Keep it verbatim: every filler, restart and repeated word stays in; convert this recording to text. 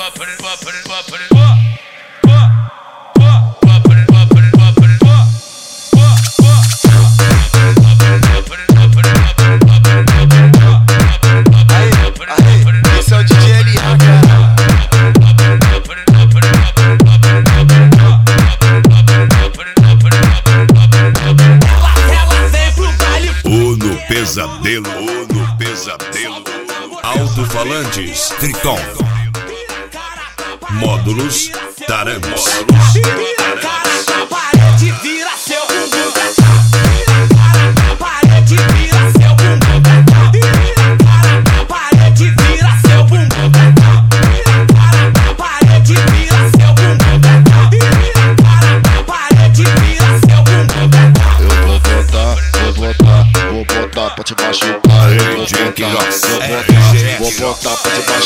Esse é o D J L A, Ou no pesadelo, ou no pesadelo. Alto-falantes Triton. Módulos Taranos. Vou botar pra te machucar, eu vou botar, vou botar, vou botar pra te machucar.